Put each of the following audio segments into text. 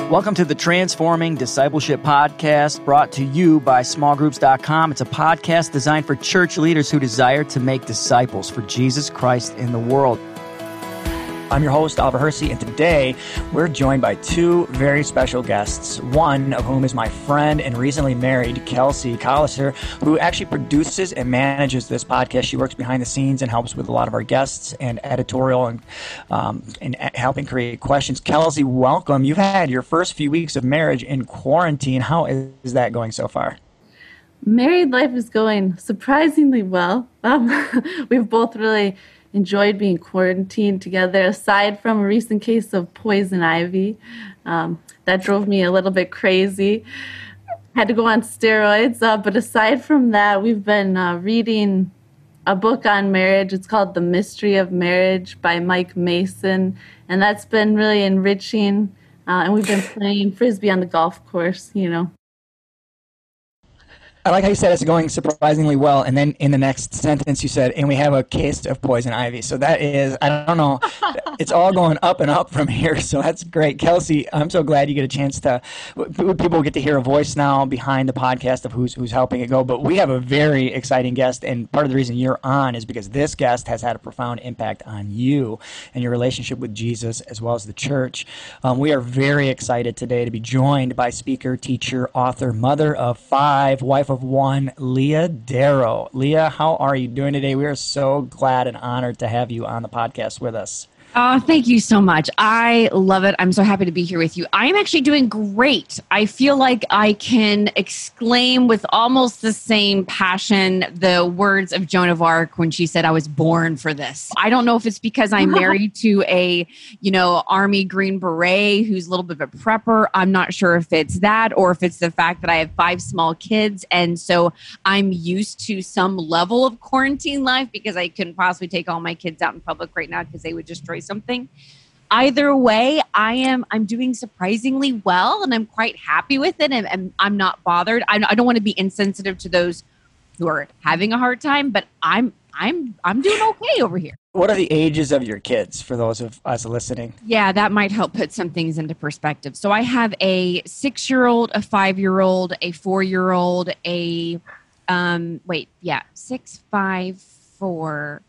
Welcome to the Transforming Discipleship Podcast, brought to you by smallgroups.com. It's a podcast designed for church leaders who desire to make disciples for Jesus Christ in the world. I'm your host, Oliver Hersey, and today we're joined by two very special guests, one of whom is my friend and recently married, Kelsey Colliser, who actually produces and manages this podcast. She works behind the scenes and helps with a lot of our guests and editorial and helping create questions. Kelsey, welcome. You've had your first few weeks of marriage in quarantine. How is that going so far? Married life is going surprisingly well. We've both really enjoyed being quarantined together, aside from a recent case of poison ivy. That drove me a little bit crazy. Had to go on steroids. But aside from that, we've been reading a book on marriage. It's called The Mystery of Marriage by Mike Mason. And that's been really enriching. And we've been playing Frisbee on the golf course, I like how you said it's going surprisingly well, and then in the next sentence you said, and we have a case of poison ivy. So that is, I don't know, it's all going up and up from here, so that's great. Kelsey, I'm so glad you get a chance to, people get to hear a voice now behind the podcast of who's helping it go, but we have a very exciting guest, and part of the reason you're on is because this guest has had a profound impact on you and your relationship with Jesus as well as the church. We are very excited today to be joined by speaker, teacher, author, mother of 5, wife of 1, Leah Darrow. Leah, how are you doing today? We are so glad and honored to have you on the podcast with us. Oh, thank you so much. I love it. I'm so happy to be here with you. I'm actually doing great. I feel like I can exclaim with almost the same passion the words of Joan of Arc when she said, I was born for this. I don't know if it's because I'm married to a, Army Green Beret who's a little bit of a prepper. I'm not sure if it's that or if it's the fact that I have 5 small kids. And so I'm used to some level of quarantine life because I couldn't possibly take all my kids out in public right now because they would destroy something. Either way, I'm doing surprisingly well, and I'm quite happy with it, and I'm not bothered. I don't want to be insensitive to those who are having a hard time, but I'm doing okay over here. What are the ages of your kids for those of us listening? Yeah, that might help put some things into perspective. So I have a 6-year-old, a 5-year-old, a 4-year-old, 6, 5, 4,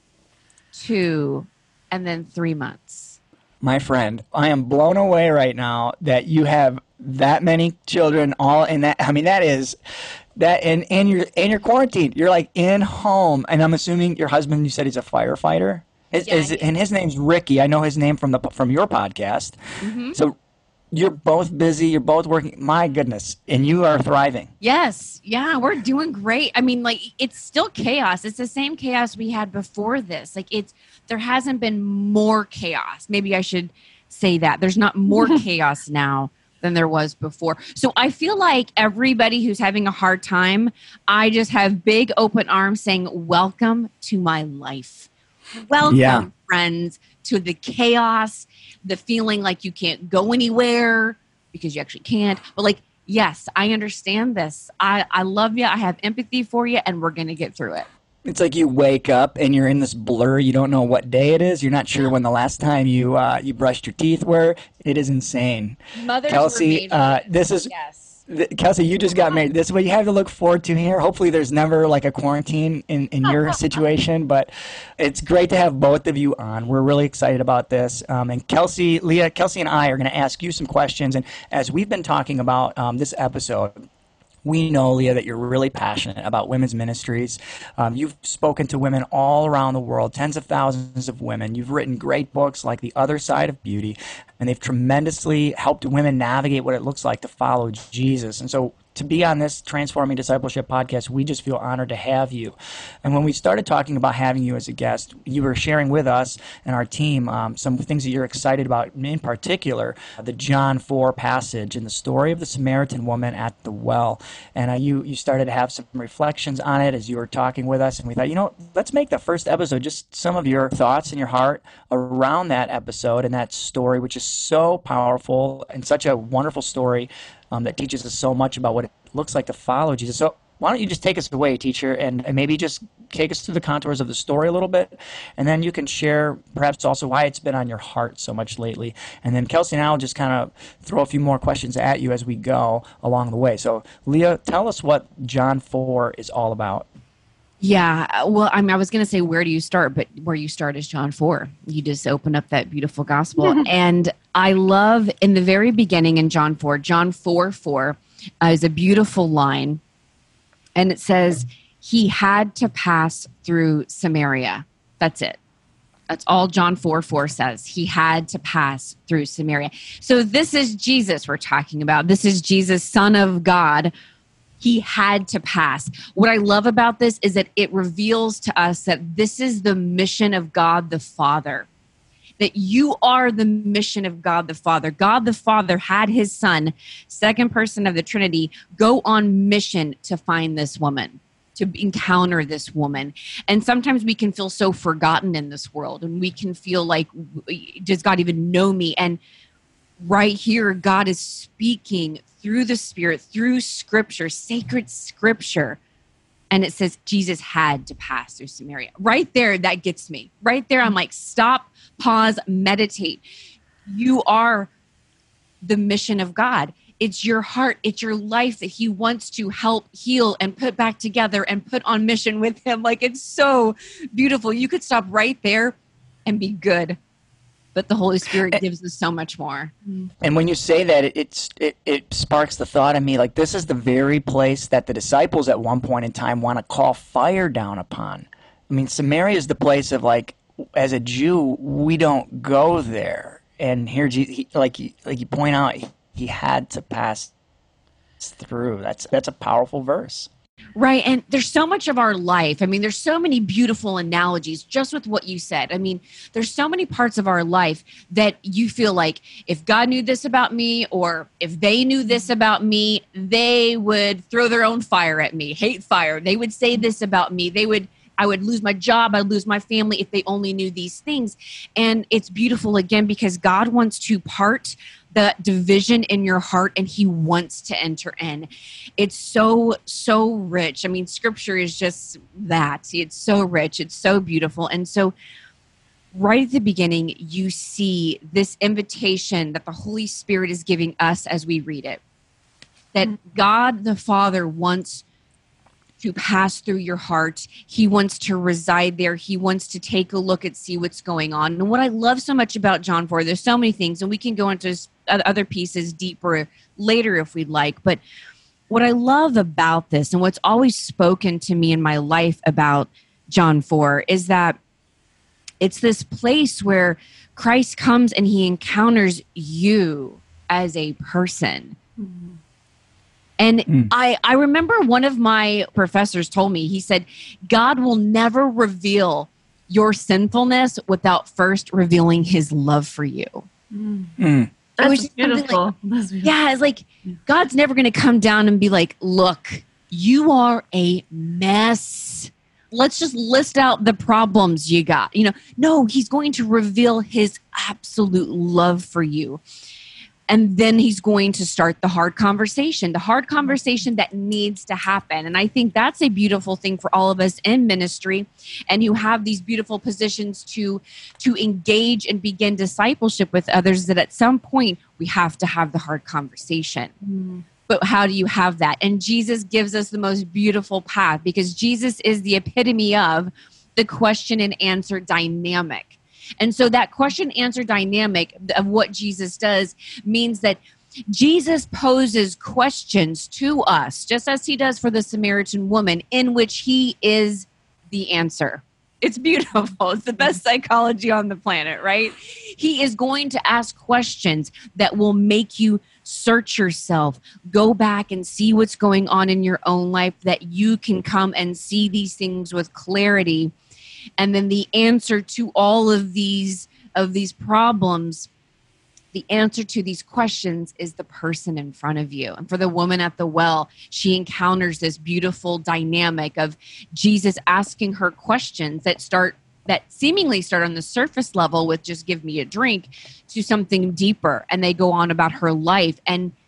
2. And then 3 months. My friend, I am blown away right now that you have that many children all in that. I mean, that is that, and you're quarantined. You're like in home, and I'm assuming your husband. You said he's a firefighter. And his name's Ricky. I know his name from your podcast. Mm-hmm. So you're both busy. You're both working. My goodness, and you are thriving. Yes, yeah, we're doing great. I mean, it's still chaos. It's the same chaos we had before this. There hasn't been more chaos. Maybe I should say that. There's not more chaos now than there was before. So I feel like everybody who's having a hard time, I just have big open arms saying, welcome to my life. Welcome, friends, to the chaos, the feeling like you can't go anywhere because you actually can't. But yes, I understand this. I love you. I have empathy for you, and we're going to get through it. It's like you wake up and you're in this blur. You don't know what day it is. You're not sure when the last time you brushed your teeth were. It is insane. Kelsey, Kelsey, you just got married. This is what you have to look forward to here. Hopefully there's never a quarantine in your situation, but it's great to have both of you on. We're really excited about this. And Kelsey, Leah, Kelsey and I are going to ask you some questions. And as we've been talking about this episode, we know, Leah, that you're really passionate about women's ministries. You've spoken to women all around the world, tens of thousands of women. You've written great books like The Other Side of Beauty, and they've tremendously helped women navigate what it looks like to follow Jesus. And so to be on this Transforming Discipleship podcast, we just feel honored to have you. And when we started talking about having you as a guest, you were sharing with us and our team some things that you're excited about, in particular, the John 4 passage and the story of the Samaritan woman at the well. And you started to have some reflections on it as you were talking with us. And we thought, let's make the first episode just some of your thoughts in your heart around that episode and that story, which is so powerful and such a wonderful story that teaches us so much about what it looks like to follow Jesus. So why don't you just take us away, teacher, and maybe just take us through the contours of the story a little bit, and then you can share perhaps also why it's been on your heart so much lately. And then Kelsey and I will just kind of throw a few more questions at you as we go along the way. So, Leah, tell us what John 4 is all about. Yeah, well, I was going to say, where do you start? But where you start is John 4. You just open up that beautiful gospel. And I love in the very beginning in John 4 is a beautiful line. And it says, he had to pass through Samaria. That's it. That's all John 4 says. He had to pass through Samaria. So this is Jesus we're talking about. This is Jesus, Son of God. He had to pass. What I love about this is that it reveals to us that this is the mission of God the Father. That you are the mission of God the Father. God the Father had his Son, second person of the Trinity, go on mission to find this woman, to encounter this woman. And sometimes we can feel so forgotten in this world, and we can feel like, does God even know me? And right here, God is speaking through the Spirit, through Scripture, sacred Scripture. And it says Jesus had to pass through Samaria. Right there, that gets me. Right there, I'm like, stop, pause, meditate. You are the mission of God. It's your heart, it's your life that he wants to help heal and put back together and put on mission with him. Like, it's so beautiful. You could stop right there and be good. But the Holy Spirit gives us so much more. And when you say that, it sparks the thought in me, like, this is the very place that the disciples at one point in time want to call fire down upon. I mean, Samaria is the place of, like, as a Jew, we don't go there. And here, like you point out, he had to pass through. That's a powerful verse. Right. And there's so much of our life. I mean, there's so many beautiful analogies just with what you said. I mean, there's so many parts of our life that you feel like if God knew this about me, or if they knew this about me, they would throw their own fire at me, hate fire. They would say this about me. I would lose my job. I'd lose my family if they only knew these things. And it's beautiful again, because God wants to part the division in your heart, and he wants to enter in. It's so, so rich. I mean, Scripture is just that. It's so rich. It's so beautiful. And so right at the beginning, you see this invitation that the Holy Spirit is giving us as we read it, that God the Father wants to pass through your heart. He wants to reside there. He wants to take a look and see what's going on. And what I love so much about John 4, there's so many things, and we can go into other pieces deeper later if we'd like. But what I love about this, and what's always spoken to me in my life about John 4, is that it's this place where Christ comes and he encounters you as a person. Mm-hmm. And I remember one of my professors told me, he said, God will never reveal your sinfulness without first revealing his love for you. That's beautiful. That's beautiful. Yeah, it's like God's never going to come down and be like, look, you are a mess. Let's just list out the problems you got. No, he's going to reveal his absolute love for you. And then he's going to start the hard conversation that needs to happen. And I think that's a beautiful thing for all of us in ministry, and who have these beautiful positions to engage and begin discipleship with others, that at some point we have to have the hard conversation. But how do you have that? And Jesus gives us the most beautiful path, because Jesus is the epitome of the question and answer dynamic. And so that question answer dynamic of what Jesus does means that Jesus poses questions to us, just as he does for the Samaritan woman, in which he is the answer. It's beautiful. It's the best psychology on the planet, right? He is going to ask questions that will make you search yourself, go back and see what's going on in your own life, that you can come and see these things with clarity. And then the answer to all of these problems, the answer to these questions is the person in front of you. And for the woman at the well, she encounters this beautiful dynamic of Jesus asking her questions that seemingly start on the surface level with just give me a drink, to something deeper. And they go on about her life. And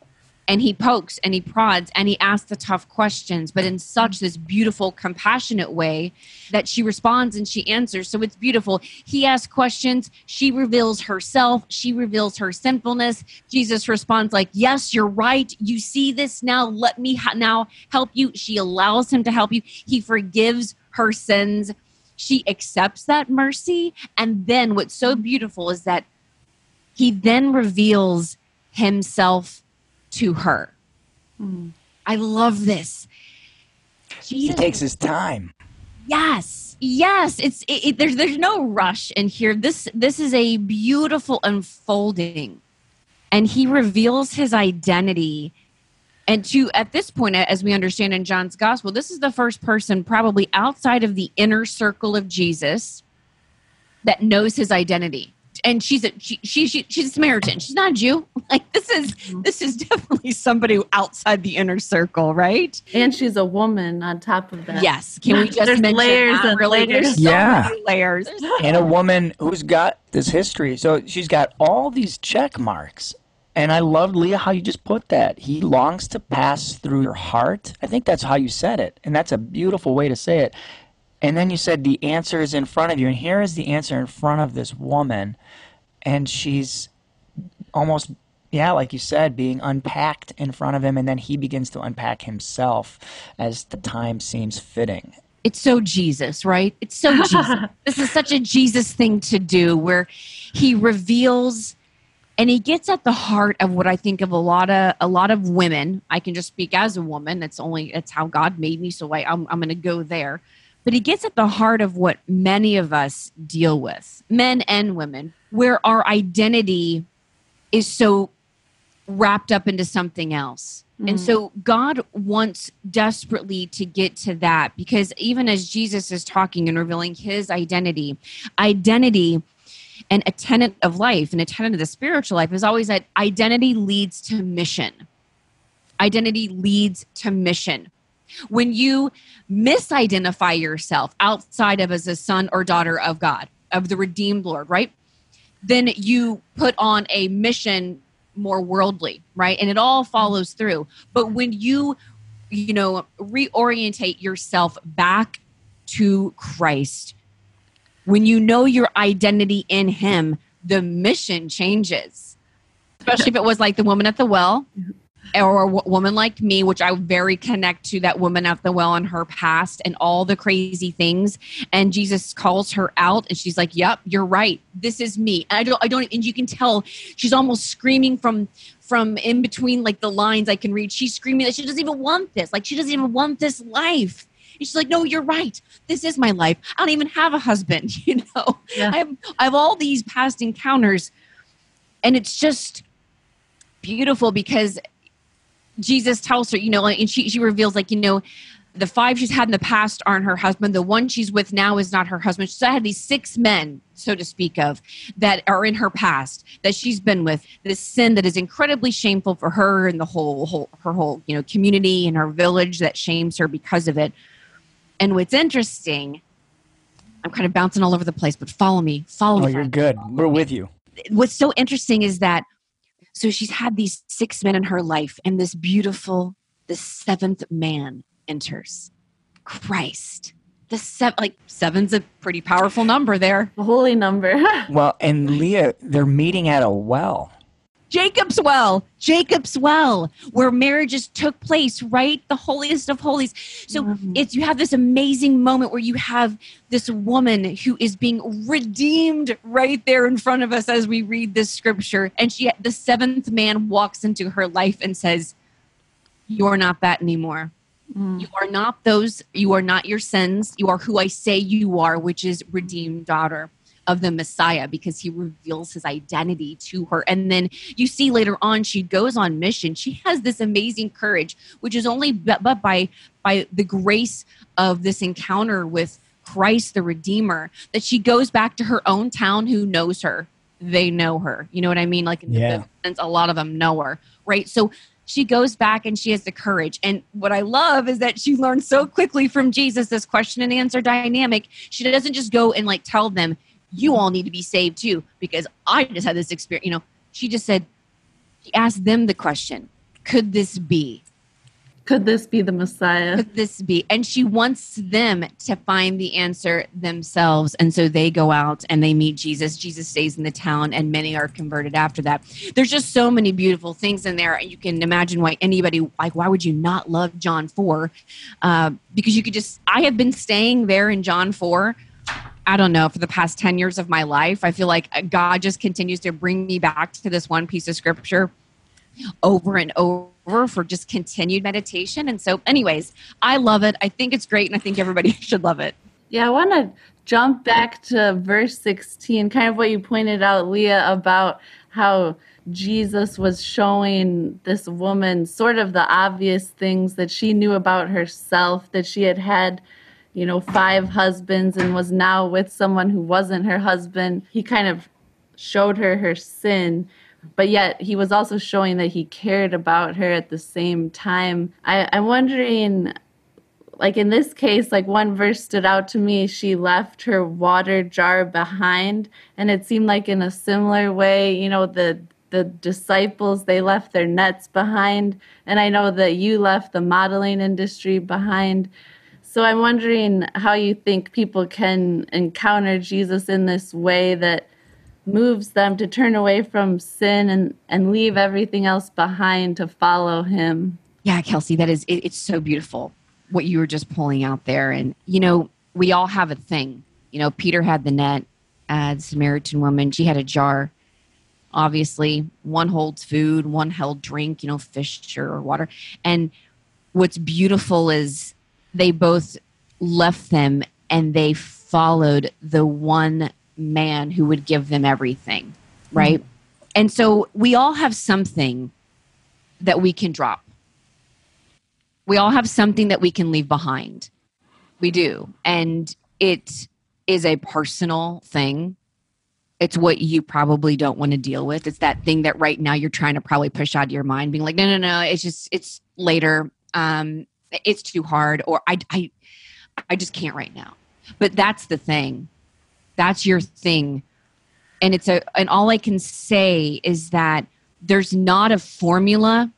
and he pokes and he prods and he asks the tough questions, but in such this beautiful, compassionate way that she responds and she answers. So it's beautiful. He asks questions. She reveals herself. She reveals her sinfulness. Jesus responds like, yes, you're right. You see this now. Let me now help you. She allows him to help you. He forgives her sins. She accepts that mercy. And then what's so beautiful is that he then reveals himself to her. I love this. He takes his time. Yes. There's no rush in here. This is a beautiful unfolding, and he reveals his identity. And at this point, as we understand in John's gospel, this is the first person probably outside of the inner circle of Jesus that knows his identity. And she's a Samaritan. She's not a Jew. Like this is definitely somebody outside the inner circle, right? And she's a woman on top of that. Yes. Can we just mention layers that? And really? layers. There's so many layers. And a woman who's got this history. So she's got all these check marks. And I loved, Leah, how you just put that. He longs to pass through your heart. I think that's how you said it. And that's a beautiful way to say it. And then you said the answer is in front of you. And here is the answer in front of this woman. And she's almost, like you said, being unpacked in front of him. And then he begins to unpack himself as the time seems fitting. It's so Jesus, right? It's so Jesus. This is such a Jesus thing to do where he reveals and he gets at the heart of what I think of a lot of women. I can just speak as a woman. It's how God made me. So I'm going to go there. But he gets at the heart of what many of us deal with, men and women, where our identity is so wrapped up into something else. And so God wants desperately to get to that, because even as Jesus is talking and revealing his identity and a tenet of life and a tenet of the spiritual life is always that identity leads to mission. Identity leads to mission. When you misidentify yourself outside of as a son or daughter of God, of the redeemed Lord, right? Then you put on a mission more worldly, right? And it all follows through. But when you reorientate yourself back to Christ, when you know your identity in him, the mission changes. Especially if it was like the woman at the well, or a woman like me, which I very connect to that woman at the well and her past and all the crazy things. And Jesus calls her out and she's like, yep, you're right. This is me. And I don't, and you can tell she's almost screaming from in between like the lines I can read. She's screaming that she doesn't even want this. Like she doesn't even want this life. And she's like, no, you're right. This is my life. I don't even have a husband. Yeah. I have all these past encounters, and it's just beautiful because Jesus tells her, and she reveals the 5 she's had in the past aren't her husband. The one she's with now is not her husband. So I had these 6 men, so to speak of, that are in her past that she's been with. This sin that is incredibly shameful for her and her whole community and her village that shames her because of it. And what's interesting, I'm kind of bouncing all over the place, but follow me. Oh, you're good. We're with you. What's so interesting is that, so she's had these 6 men in her life, and the 7th man enters. Christ. Seven's a pretty powerful number there. A holy number. Well, and Leah, they're meeting at a well. Jacob's well, where marriages took place, right? The holiest of holies. So you have this amazing moment where you have this woman who is being redeemed right there in front of us as we read this scripture. And the 7th man walks into her life and says, you are not that anymore. You are not those. You are not your sins. You are who I say you are, which is redeemed daughter of the Messiah, because he reveals his identity to her. And then you see later on, she goes on mission. She has this amazing courage, which is only but by the grace of this encounter with Christ, the Redeemer, that she goes back to her own town. Who knows her? They know her. You know what I mean? Like, in the sense, a lot of them know her, right? So she goes back and she has the courage. And what I love is that she learns so quickly from Jesus this question and answer dynamic. She doesn't just go and tell them, you all need to be saved too, because I just had this experience. She just said, she asked them the question, could this be? Could this be the Messiah? Could this be? And she wants them to find the answer themselves. And so they go out and they meet Jesus. Jesus stays in the town and many are converted after that. There's just so many beautiful things in there. You can imagine why anybody, like, why would you not love John 4? Because you could just, I have been staying there in John 4, I don't know, for the past 10 years of my life. I feel like God just continues to bring me back to this one piece of scripture over and over for just continued meditation. And so anyways, I love it. I think it's great. And I think everybody should love it. Yeah, I want to jump back to verse 16, kind of what you pointed out, Leah, about how Jesus was showing this woman sort of the obvious things that she knew about herself, that she had had, 5 husbands and was now with someone who wasn't her husband. He kind of showed her sin, but yet he was also showing that he cared about her at the same time. I'm wondering, like in this case, like one verse stood out to me. She left her water jar behind, and it seemed like in a similar way, the disciples, they left their nets behind, and I know that you left the modeling industry behind. So I'm wondering how you think people can encounter Jesus in this way that moves them to turn away from sin and leave everything else behind to follow him. Yeah, Kelsey, that is, it's so beautiful what you were just pulling out there. And, we all have a thing. Peter had the net, the Samaritan woman, she had a jar. Obviously, one holds food, one held drink, fish or water. And what's beautiful is they both left them and they followed the one man who would give them everything, right? Mm-hmm. And so we all have something that we can drop. We all have something that we can leave behind. We do. And it is a personal thing. It's what you probably don't want to deal with. It's that thing that right now you're trying to probably push out of your mind, being like, no, it's later. It's too hard, or I just can't right now. But that's the thing. That's your thing. And and all I can say is that there's not a formula.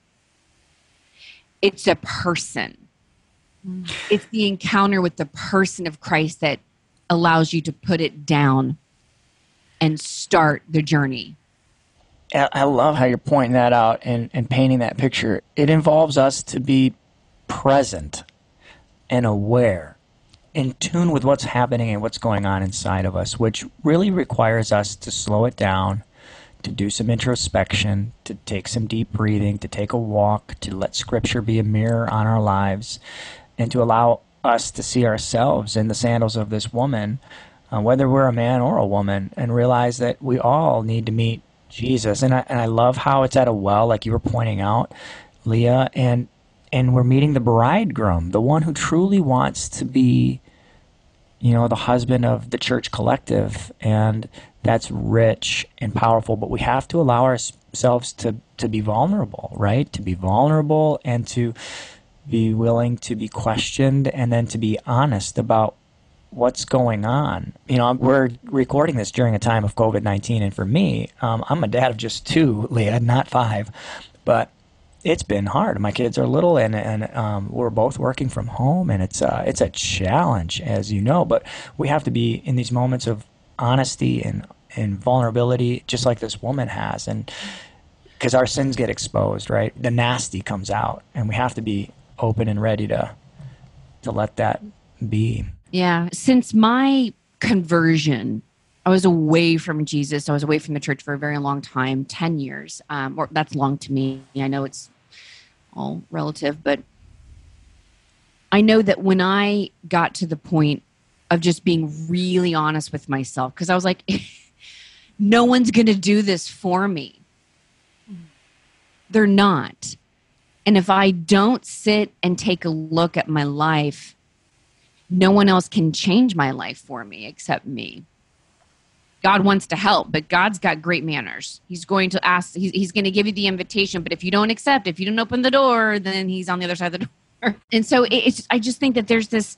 It's a person. It's the encounter with the person of Christ that allows you to put it down and start the journey. I love how you're pointing that out and painting that picture. It involves us to be present and aware, in tune with what's happening and what's going on inside of us, which really requires us to slow it down, to do some introspection, to take some deep breathing, to take a walk, to let Scripture be a mirror on our lives, and to allow us to see ourselves in the sandals of this woman, whether we're a man or a woman, and realize that we all need to meet Jesus. And I love how it's at a well, like you were pointing out, Leah, and we're meeting the bridegroom, the one who truly wants to be, the husband of the church collective. And that's rich and powerful, but we have to allow ourselves to be vulnerable, right? To be vulnerable and to be willing to be questioned and then to be honest about what's going on. We're recording this during a time of COVID-19, and for me, I'm a dad of just 2, Leah, not 5, but it's been hard. My kids are little, and we're both working from home, and it's a challenge, as you know. But we have to be in these moments of honesty and vulnerability, just like this woman has, and because our sins get exposed, right? The nasty comes out, and we have to be open and ready to let that be. Yeah. Since my conversion, I was away from Jesus. I was away from the church for a very long time, 10 years. Or that's long to me. I know it's all relative, but I know that when I got to the point of just being really honest with myself, because I was like, no one's going to do this for me. They're not. And if I don't sit and take a look at my life, no one else can change my life for me except me. God wants to help, but God's got great manners. He's going to ask, he's going to give you the invitation, but if you don't accept, if you don't open the door, then he's on the other side of the door. And so I just think that there's this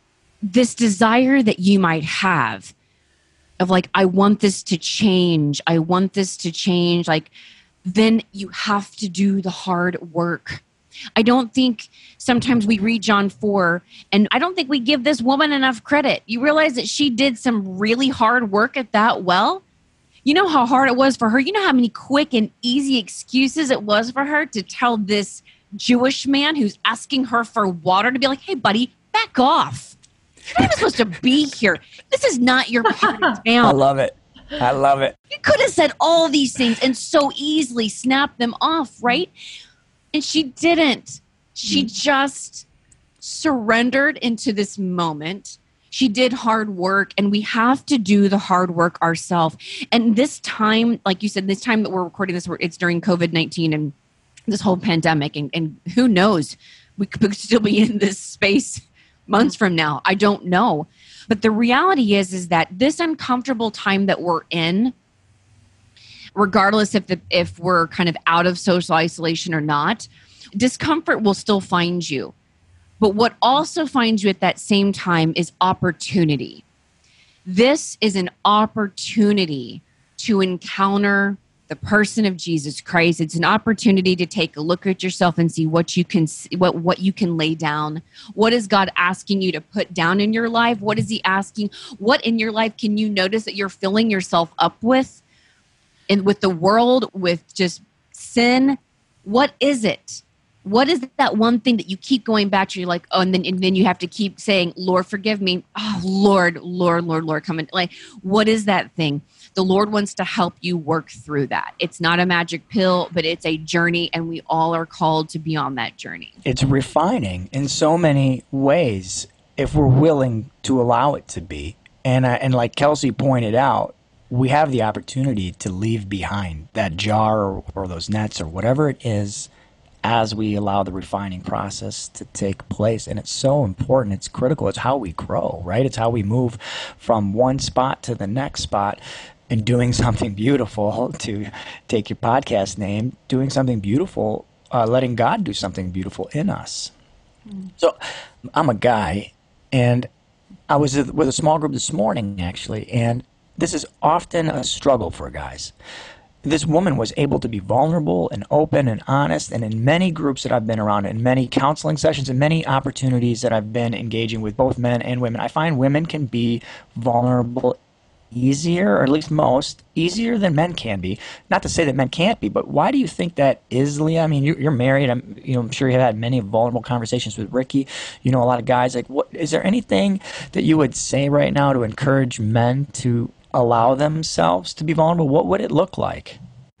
desire that you might have of like, I want this to change. I want this to change. Like, then you have to do the hard work. I don't think sometimes we read John 4, and I don't think we give this woman enough credit. You realize that she did some really hard work at that well? You know how hard it was for her? You know how many quick and easy excuses it was for her to tell this Jewish man who's asking her for water to be like, hey, buddy, back off. You're not supposed to be here. This is not your part of town. I love it. I love it. You could have said all these things and so easily snapped them off, right? And she didn't. She just surrendered into this moment. She did hard work, and we have to do the hard work ourselves. And this time, like you said, this time that we're recording this, it's during COVID-19 and this whole pandemic. And who knows? We could still be in this space months from now. I don't know. But the reality is that this uncomfortable time that we're in, regardless if we're kind of out of social isolation or not, discomfort will still find you. But what also finds you at that same time is opportunity. This is an opportunity to encounter the person of Jesus Christ. It's an opportunity to take a look at yourself and see what you can what you can lay down. What is God asking you to put down in your life? What is he asking? What in your life can you notice that you're filling yourself up with? And with the world, with just sin, what is it? What is that one thing that you keep going back to? You're like, oh, and then you have to keep saying, Lord, forgive me. Oh, Lord, come in. Like, what is that thing? The Lord wants to help you work through that. It's not a magic pill, but it's a journey, and we all are called to be on that journey. It's refining in so many ways if we're willing to allow it to be. And like Kelsey pointed out, we have the opportunity to leave behind that jar or those nets or whatever it is as we allow the refining process to take place. And it's so important. It's critical. It's how we grow, right? It's how we move from one spot to the next spot and doing something beautiful, to take your podcast name, doing something beautiful, letting God do something beautiful in us. So I'm a guy, and I was with a small group this morning, actually, and this is often a struggle for guys. This woman was able to be vulnerable and open and honest, and in many groups that I've been around, in many counseling sessions, and many opportunities that I've been engaging with both men and women, I find women can be vulnerable easier, or at least most, easier than men can be. Not to say that men can't be, but why do you think that is, Leah? I mean, you're married. I'm sure you've had many vulnerable conversations with Ricky. You know a lot of guys. Like, what is there anything that you would say right now to encourage men to allow themselves to be vulnerable? What would it look like?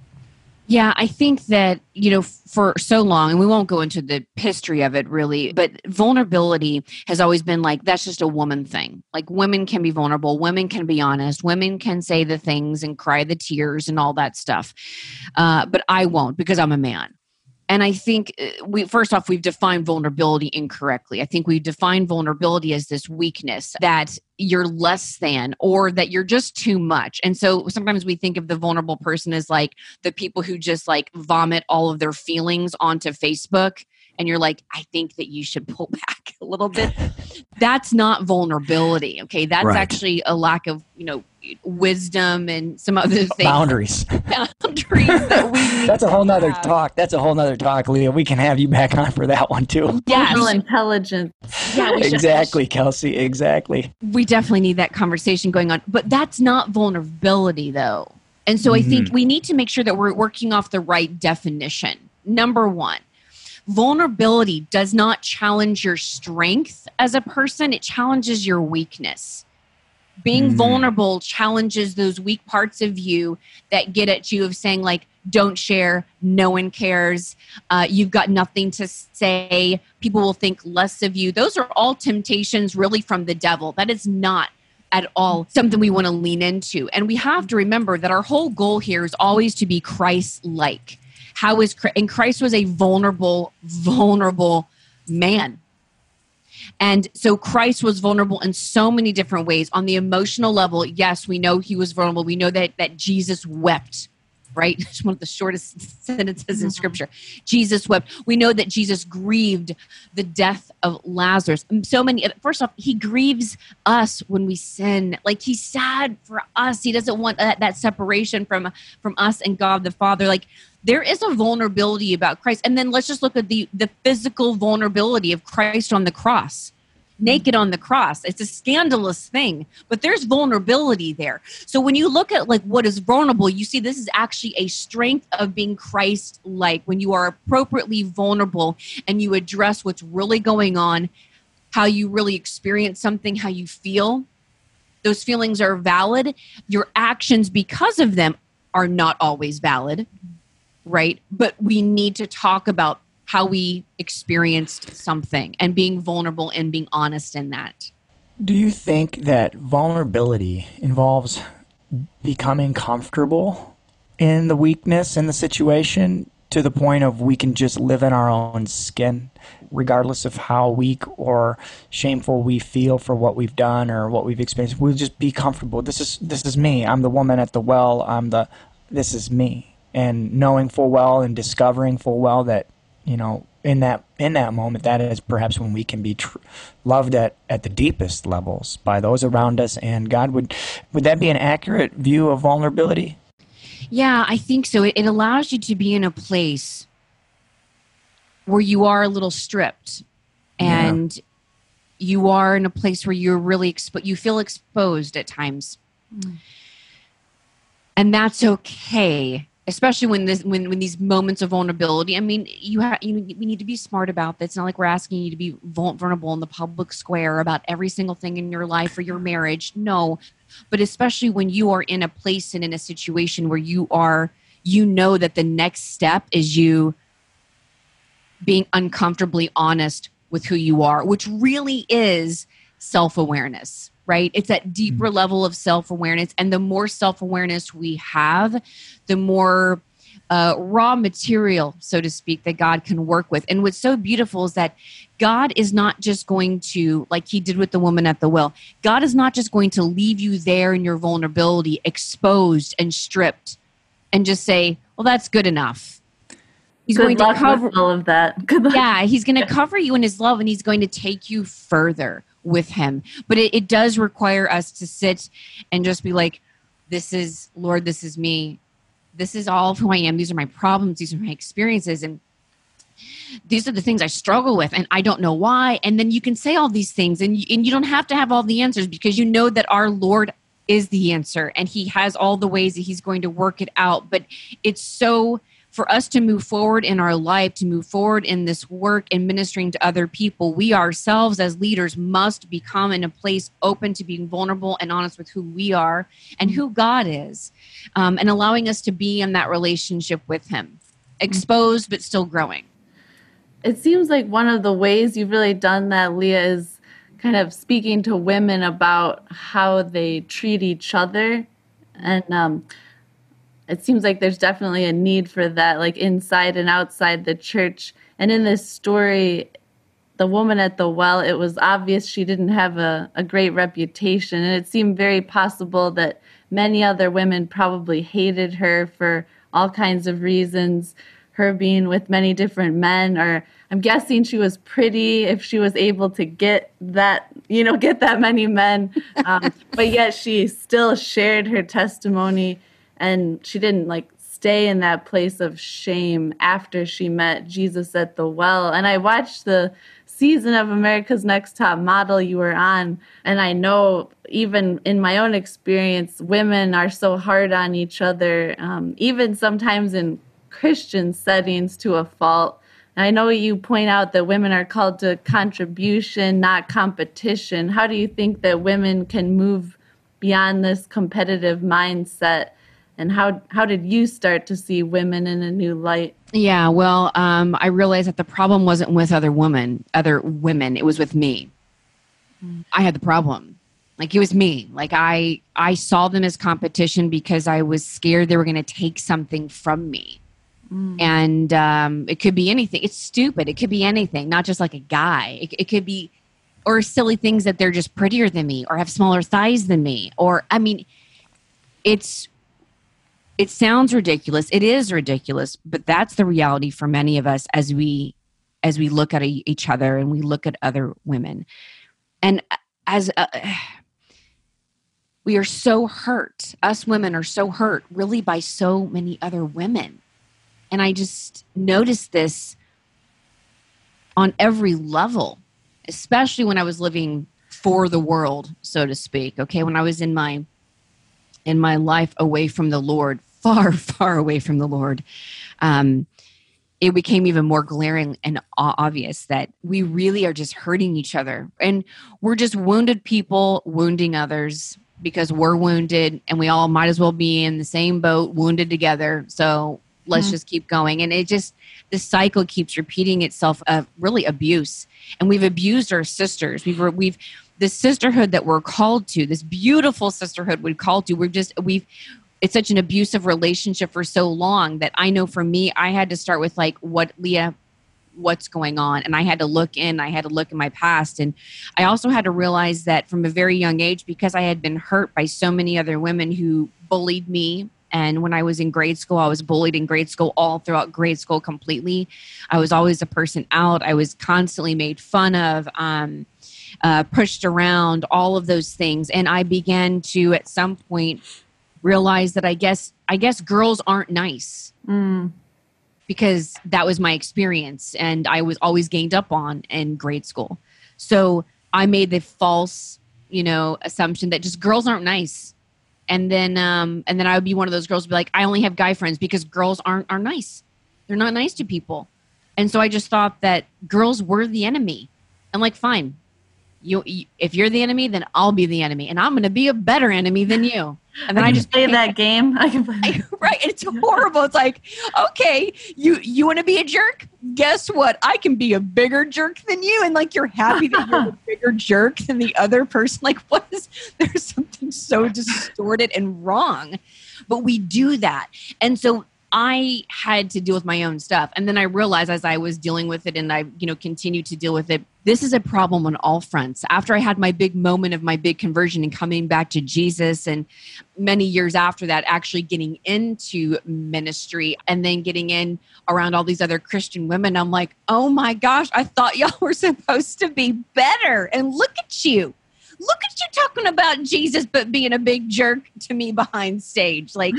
Yeah, I think that, for so long, and we won't go into the history of it really, but vulnerability has always been like, that's just a woman thing. Like, women can be vulnerable, women can be honest, women can say the things and cry the tears and all that stuff. But I won't, because I'm a man. And I think we've defined vulnerability incorrectly. I think we've defined vulnerability as this weakness, that you're less than, or that you're just too much. And so sometimes we think of the vulnerable person as like the people who just like vomit all of their feelings onto Facebook. And you're like, I think that you should pull back a little bit. That's not vulnerability. Okay. That's right. Actually a lack of, wisdom and some other things. Boundaries that we need. That's a whole nother talk. That's a whole nother talk, Leah. We can have you back on for that one too. Yes. Emotional intelligence. Yeah, exactly, Kelsey. Exactly. We definitely need that conversation going on. But that's not vulnerability though. And so I think we need to make sure that we're working off the right definition. Number one, vulnerability does not challenge your strength as a person. It challenges your weakness. Being vulnerable challenges those weak parts of you that get at you of saying like, don't share, no one cares, you've got nothing to say, people will think less of you. Those are all temptations really from the devil. That is not at all something we want to lean into. And we have to remember that our whole goal here is always to be Christ-like. And Christ was a vulnerable man. And so Christ was vulnerable in so many different ways. On the emotional level, yes, we know he was vulnerable. We know that Jesus wept right? It's one of the shortest sentences in Scripture. Jesus wept. We know that Jesus grieved the death of Lazarus. First off, he grieves us when we sin. Like, he's sad for us. He doesn't want that separation from us and God the Father. Like, there is a vulnerability about Christ. And then let's just look at the physical vulnerability of Christ on the cross. Naked on the cross. It's a scandalous thing, but there's vulnerability there. So when you look at like what is vulnerable, you see this is actually a strength of being Christ-like, when you are appropriately vulnerable and you address what's really going on, how you really experience something, how you feel. Those feelings are valid. Your actions because of them are not always valid, right? But we need to talk about how we experienced something and being vulnerable and being honest in that. Do you think that vulnerability involves becoming comfortable in the weakness in the situation to the point of we can just live in our own skin, regardless of how weak or shameful we feel for what we've done or what we've experienced? We'll just be comfortable. This is me. I'm the woman at the well. This is me. And knowing full well and discovering full well that, you know, in that moment, that is perhaps when we can be loved at the deepest levels by those around us and God. Would that be an accurate view of vulnerability? Yeah, I think so. It allows you to be in a place where you are a little stripped, and you are in a place where you're really you feel exposed at times, and that's okay. Especially when these moments of vulnerability. I mean, we need to be smart about this. It's not like we're asking you to be vulnerable in the public square about every single thing in your life or your marriage. No, but especially when you are in a place and in a situation where you know that the next step is you being uncomfortably honest with who you are, which really is self-awareness. Right? It's that deeper level of self-awareness. And the more self-awareness we have, the more raw material, so to speak, that God can work with. And what's so beautiful is that God is not just going to, like he did with the woman at the well, God is not just going to leave you there in your vulnerability, exposed and stripped, and just say, well, that's good enough. He's going to cover all of that. Good luck. Yeah, he's going to cover you in his love, and he's going to take you further with him. But it does require us to sit and just be like, this is, Lord, this is me. This is all of who I am. These are my problems. These are my experiences. And these are the things I struggle with. And I don't know why. And then you can say all these things, and you don't have to have all the answers, because you know that our Lord is the answer, and he has all the ways that he's going to work it out. But it's so, for us to move forward in our life, to move forward in this work and ministering to other people, we ourselves as leaders must become in a place open to being vulnerable and honest with who we are and who God is, and allowing us to be in that relationship with him, exposed but still growing. It seems like one of the ways you've really done that, Leah, is kind of speaking to women about how they treat each other. And it seems like there's definitely a need for that, like inside and outside the church. And in this story, the woman at the well, it was obvious she didn't have a great reputation. And it seemed very possible that many other women probably hated her for all kinds of reasons, her being with many different men, or I'm guessing she was pretty if she was able to get that many men. But yet she still shared her testimony. And she didn't stay in that place of shame after she met Jesus at the well. And I watched the season of America's Next Top Model you were on. And I know even in my own experience, women are so hard on each other, even sometimes in Christian settings to a fault. And I know you point out that women are called to contribution, not competition. How do you think that women can move beyond this competitive mindset? And how did you start to see women in a new light? Yeah, well, I realized that the problem wasn't with other women. It was with me. I had the problem. It was me. I saw them as competition because I was scared they were going to take something from me. And it could be anything. It's stupid. It could be anything, not just like a guy. It could be, or silly things that they're just prettier than me or have smaller thighs than me. Or, it's It sounds ridiculous. It is ridiculous, but that's the reality for many of us as we look at each other and we look at other women. And we are so hurt. Us women are so hurt really by so many other women. And I just noticed this on every level, especially when I was living for the world, so to speak. Okay. When I was in my life away from the Lord, far, far away from the Lord, it became even more glaring and obvious that we really are just hurting each other. And we're just wounded people wounding others because we're wounded, and we all might as well be in the same boat, wounded together. So let's just keep going. And the cycle keeps repeating itself of really abuse. And we've abused our sisters. We've this sisterhood that we're called to, this beautiful sisterhood we're called to, it's such an abusive relationship for so long that I know for me, I had to start with like, what's going on? And I had to look in my past. And I also had to realize that from a very young age, because I had been hurt by so many other women who bullied me. And when I was in grade school, I was bullied in grade school, all throughout grade school completely. I was always a person out. I was constantly made fun of, pushed around, all of those things. And I began to, at some point, realize that I guess girls aren't nice, because that was my experience, and I was always ganged up on in grade school. So I made the false, assumption that just girls aren't nice. And then I would be one of those girls who be like, I only have guy friends because girls aren't nice. They're not nice to people. And so I just thought that girls were the enemy. I'm like, fine. You if you're the enemy, then I'll be the enemy, and I'm going to be a better enemy than you. And then I just play that game. I can play. Right. It's horrible. It's like, okay, you want to be a jerk? Guess what? I can be a bigger jerk than you. And like, you're happy that you're a bigger jerk than the other person. Like, there's something so distorted and wrong, but we do that. And so I had to deal with my own stuff. And then I realized as I was dealing with it and I, continued to deal with it, this is a problem on all fronts. After I had my big moment of my big conversion and coming back to Jesus, and many years after that, actually getting into ministry and then getting in around all these other Christian women, I'm like, oh my gosh, I thought y'all were supposed to be better. And look at you. Look at you talking about Jesus, but being a big jerk to me behind stage. Like,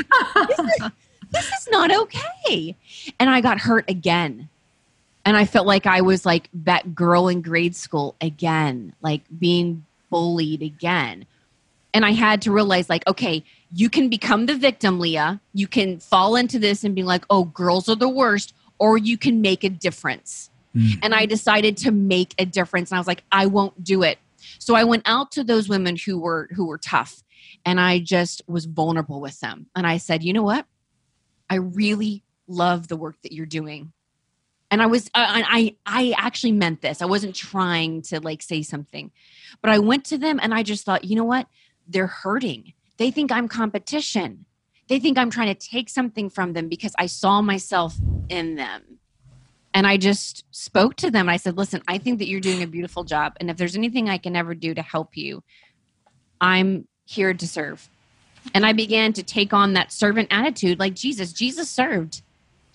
this is not okay. And I got hurt again. And I felt like I was like that girl in grade school again, like being bullied again. And I had to realize, like, okay, you can become the victim, Leah. You can fall into this and be like, oh, girls are the worst, or you can make a difference. And I decided to make a difference. And I was like, I won't do it. So I went out to those women who were tough, and I just was vulnerable with them. And I said, you know what? I really love the work that you're doing. And I actually meant this. I wasn't trying to like say something, but I went to them and I just thought, you know what? They're hurting. They think I'm competition. They think I'm trying to take something from them because I saw myself in them. And I just spoke to them. I said, listen, I think that you're doing a beautiful job. And if there's anything I can ever do to help you, I'm here to serve. And I began to take on that servant attitude like Jesus. Jesus served.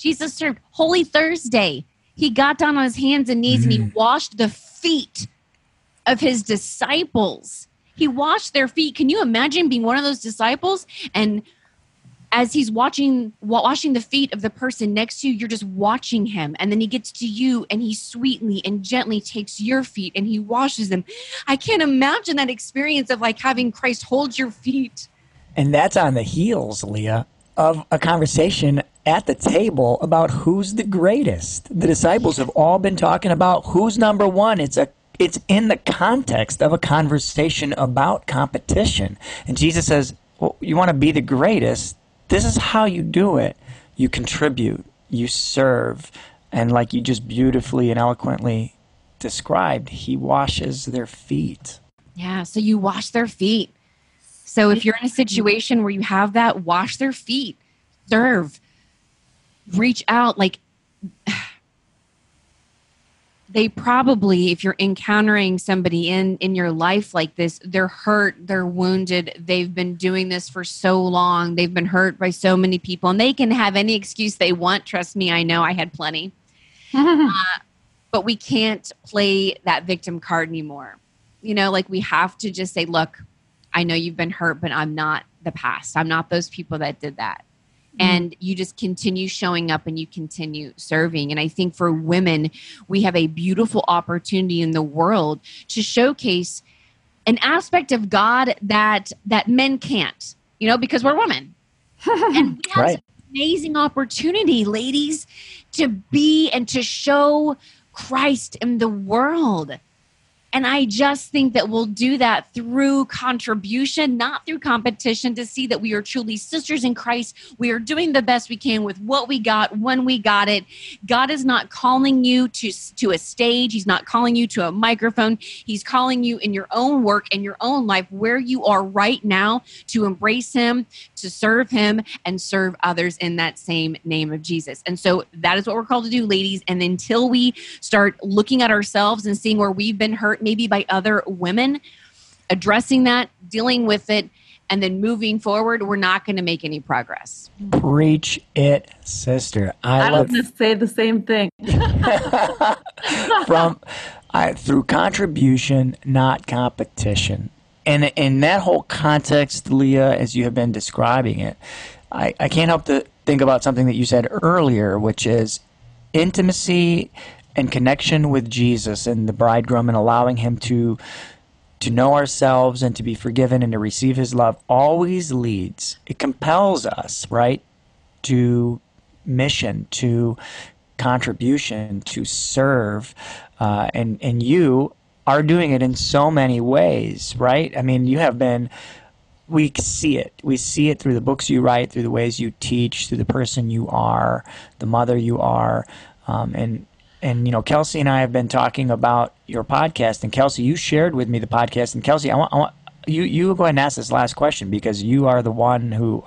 Holy Thursday. He got down on his hands and knees and he washed the feet of his disciples. He washed their feet. Can you imagine being one of those disciples? And as he's washing the feet of the person next to you, you're just watching him. And then he gets to you and he sweetly and gently takes your feet and he washes them. I can't imagine that experience of like having Christ hold your feet. And that's on the heels, Leah, of a conversation at the table about who's the greatest. The disciples have all been talking about who's number one. It's in the context of a conversation about competition. And Jesus says, well, you want to be the greatest? This is how you do it. You contribute, you serve, and like you just beautifully and eloquently described, he washes their feet. Yeah, so you wash their feet. So if you're in a situation where you have that, wash their feet, serve, reach out. Like, they probably, if you're encountering somebody in your life like this, they're hurt, they're wounded, they've been doing this for so long, they've been hurt by so many people, and they can have any excuse they want. Trust me, I know, I had plenty. But we can't play that victim card anymore. You know, like we have to just say, look, I know you've been hurt, but I'm not the past. I'm not those people that did that. And you just continue showing up and you continue serving. And I think for women, we have a beautiful opportunity in the world to showcase an aspect of God that men can't, you know, because we're women. And we have an amazing opportunity, ladies, to be and to show Christ in the world. And I just think that we'll do that through contribution, not through competition, to see that we are truly sisters in Christ. We are doing the best we can with what we got when we got it. God is not calling you to a stage. He's not calling you to a microphone. He's calling you in your own work, in your own life, where you are right now, to embrace him, to serve him, and serve others in that same name of Jesus. And so that is what we're called to do, ladies. And until we start looking at ourselves and seeing where we've been hurt, maybe by other women, addressing that, dealing with it, and then moving forward, we're not going to make any progress. Preach it, sister. I was going to say the same thing. Through contribution, not competition. And in that whole context, Leah, as you have been describing it, I can't help to think about something that you said earlier, which is intimacy and connection with Jesus and the bridegroom, and allowing him to know ourselves and to be forgiven and to receive his love always leads, it compels us, right, to mission, to contribution, to serve. And you are doing it in so many ways, right? I mean, you have been, we see it. We see it through the books you write, through the ways you teach, through the person you are, the mother you are, and you know, Kelsey and I have been talking about your podcast. And Kelsey, you shared with me the podcast. And Kelsey, I want you go ahead and ask this last question, because you are the one who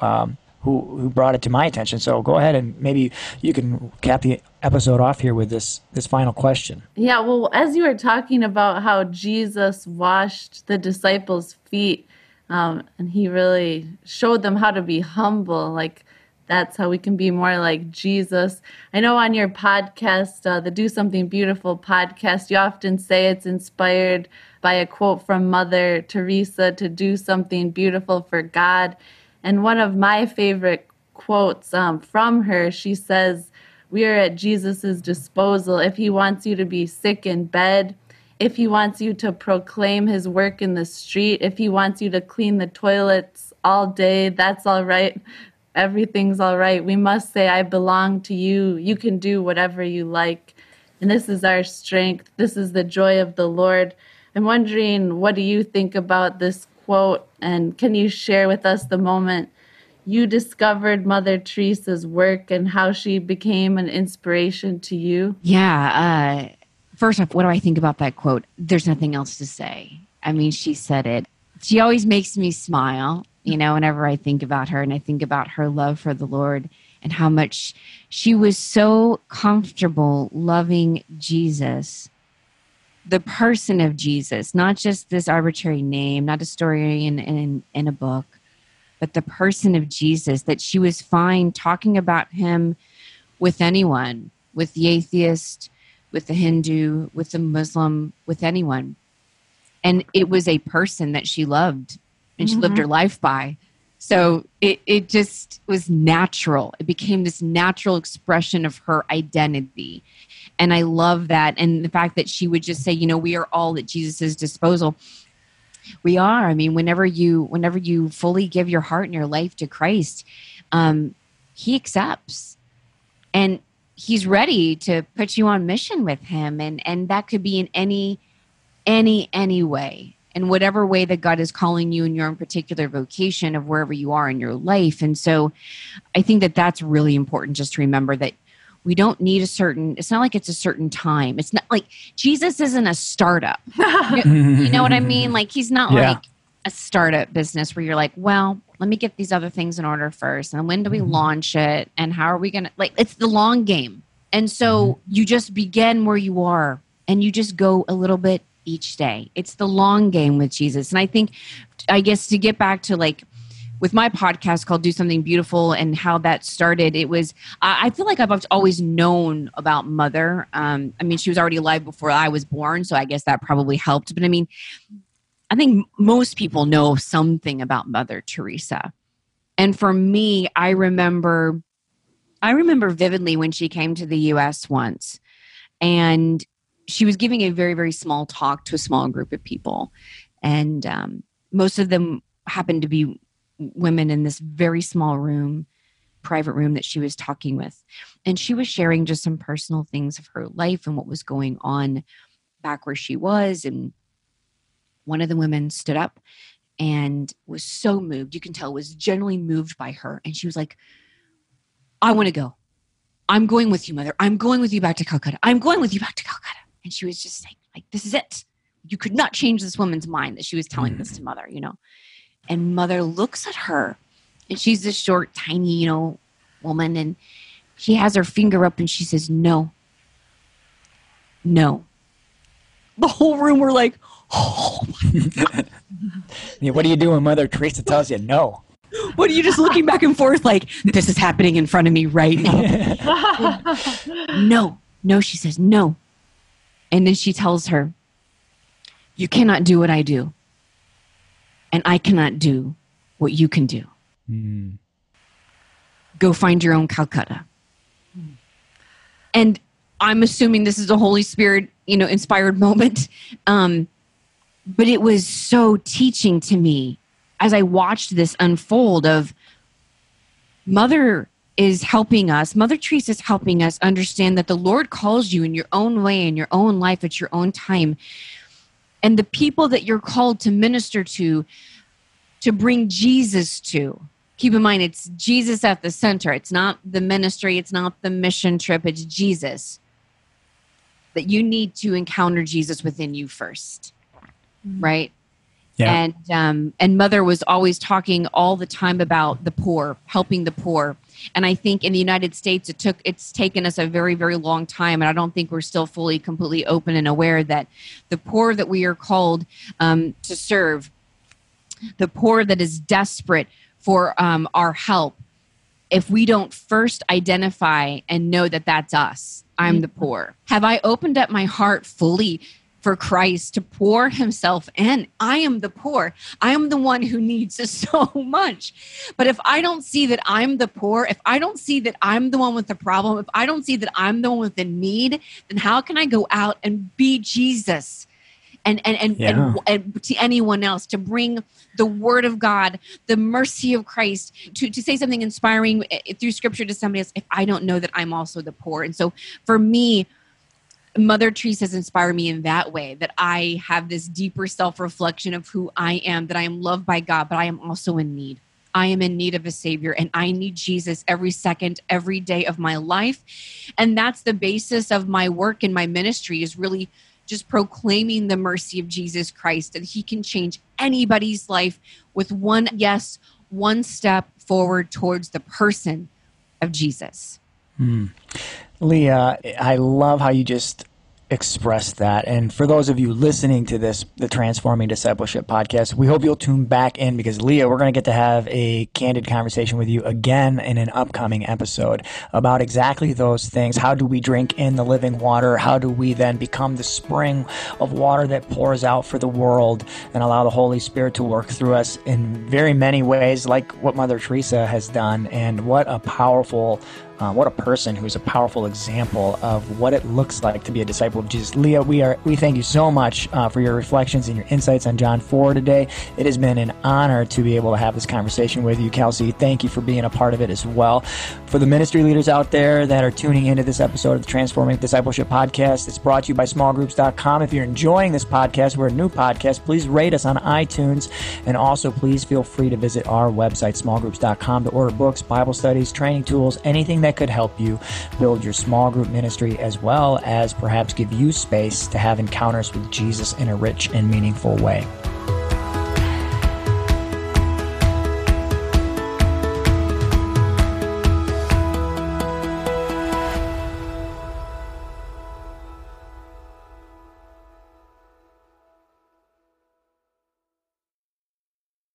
brought it to my attention. So go ahead and maybe you can cap the episode off here with this final question. Yeah, well, as you were talking about how Jesus washed the disciples' feet, and he really showed them how to be humble, like that's how we can be more like Jesus. I know on your podcast, the Do Something Beautiful podcast, you often say it's inspired by a quote from Mother Teresa, to do something beautiful for God. And one of my favorite quotes from her, she says, "We are at Jesus's disposal. If he wants you to be sick in bed, if he wants you to proclaim his work in the street, if he wants you to clean the toilets all day, that's all right. Everything's all right. We must say, I belong to you. You can do whatever you like. And this is our strength. This is the joy of the Lord." I'm wondering, what do you think about this quote? And can you share with us the moment you discovered Mother Teresa's work and how she became an inspiration to you? Yeah. First off, what do I think about that quote? There's nothing else to say. I mean, she said it. She always makes me smile, you know, whenever I think about her, and I think about her love for the Lord and how much she was so comfortable loving Jesus, the person of Jesus, not just this arbitrary name, not a story in a book, but the person of Jesus, that she was fine talking about him with anyone, with the atheist, with the Hindu, with the Muslim, with anyone. And it was a person that she loved and she lived her life by. So it just was natural. It became this natural expression of her identity. And I love that. And the fact that she would just say, you know, we are all at Jesus's disposal. We are. I mean, whenever you fully give your heart and your life to Christ, he accepts. And he's ready to put you on mission with him. And that could be in any way. In whatever way that God is calling you in your own particular vocation of wherever you are in your life. And so I think that that's really important, just to remember that we don't need it's not like it's a certain time. It's not like Jesus isn't a startup. You know what I mean? Like he's not like a startup business where you're like, well, let me get these other things in order first. And when do we launch it? And how are we going to, like, it's the long game. And so you just begin where you are and you just go a little bit each day. It's the long game with Jesus. And I guess to get back to like with my podcast called Do Something Beautiful and how that started, it was, I feel like I've always known about Mother. I mean, she was already alive before I was born, so I guess that probably helped. But I mean, I think most people know something about Mother Teresa. And for me, I remember vividly when she came to the U.S. once, and she was giving a very, very small talk to a small group of people. And most of them happened to be women in this very small room, private room that she was talking with. And she was sharing just some personal things of her life and what was going on back where she was. And one of the women stood up and was so moved. You can tell was genuinely moved by her. And she was like, I want to go. I'm going with you, Mother. I'm going with you back to Calcutta. I'm going with you back to Calcutta. And she was just saying, like, this is it. You could not change this woman's mind that she was telling this to Mother, you know. And Mother looks at her, and she's this short, tiny, you know, woman, and she has her finger up and she says, no. No. The whole room were like, oh my God. Yeah, what do you do when Mother Teresa tells you no? What are you just looking back and forth like, this is happening in front of me right now? No, she says, no. And then she tells her, you cannot do what I do. And I cannot do what you can do. Mm. Go find your own Calcutta. And I'm assuming this is a Holy Spirit, you know, inspired moment. But it was so teaching to me as I watched this unfold of Mother is helping us. Mother Teresa is helping us understand that the Lord calls you in your own way, in your own life, at your own time. And the people that you're called to minister to bring Jesus to. Keep in mind, it's Jesus at the center. It's not the ministry. It's not the mission trip. It's Jesus. That you need to encounter Jesus within you first, right? Yeah. And Mother was always talking all the time about the poor, helping the poor. And I think in the United States, it's taken us a very, very long time. And I don't think we're still fully, completely open and aware that the poor that we are called to serve, the poor that is desperate for our help, if we don't first identify and know that that's us, I'm the poor. Have I opened up my heart fully for Christ to pour himself in? I am the poor. I am the one who needs so much. But if I don't see that I'm the poor, if I don't see that I'm the one with the problem, if I don't see that I'm the one with the need, then how can I go out and be Jesus and to anyone else, to bring the word of God, the mercy of Christ, to say something inspiring through scripture to somebody else if I don't know that I'm also the poor? And so for me, Mother Teresa has inspired me in that way, that I have this deeper self-reflection of who I am, that I am loved by God, but I am also in need. I am in need of a Savior, and I need Jesus every second, every day of my life. And that's the basis of my work and my ministry, is really just proclaiming the mercy of Jesus Christ, that he can change anybody's life with one yes, one step forward towards the person of Jesus. Leah, I love how you just expressed that. And for those of you listening to this, the Transforming Discipleship podcast, we hope you'll tune back in, because Leah, we're going to get to have a candid conversation with you again in an upcoming episode about exactly those things. How do we drink in the living water? How do we then become the spring of water that pours out for the world and allow the Holy Spirit to work through us in very many ways, like what Mother Teresa has done? And what a powerful what a person who's a powerful example of what it looks like to be a disciple of Jesus. Leah, we thank you so much for your reflections and your insights on John 4 today. It has been an honor to be able to have this conversation with you. Kelsey, thank you for being a part of it as well. For the ministry leaders out there that are tuning into this episode of the Transforming Discipleship podcast, it's brought to you by smallgroups.com. If you're enjoying this podcast, we're a new podcast, please rate us on iTunes. And also, please feel free to visit our website, smallgroups.com, to order books, Bible studies, training tools, anything that could help you build your small group ministry, as well as perhaps give you space to have encounters with Jesus in a rich and meaningful way.